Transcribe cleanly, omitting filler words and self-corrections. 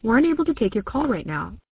We're unable to take your call right now.